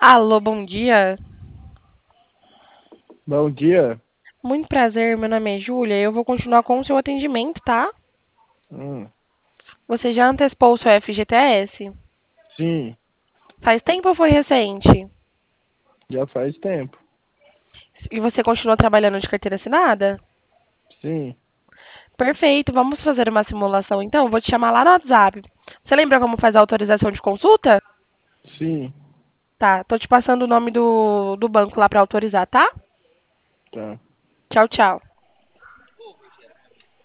Alô, bom dia. Bom dia. Muito prazer, meu nome é Júlia. Eu vou continuar com o seu atendimento, tá? Hum, Você já antecipou o seu FGTS? sim, Faz tempo ou foi recente? já faz tempo. E você continua trabalhando de carteira assinada? Sim, Perfeito, vamos fazer uma simulação então? Vou te chamar lá no WhatsApp. Você lembra como faz a autorização de consulta? sim, Tá, tô te passando o nome do banco lá pra autorizar, tá? tá. Tchau, tchau.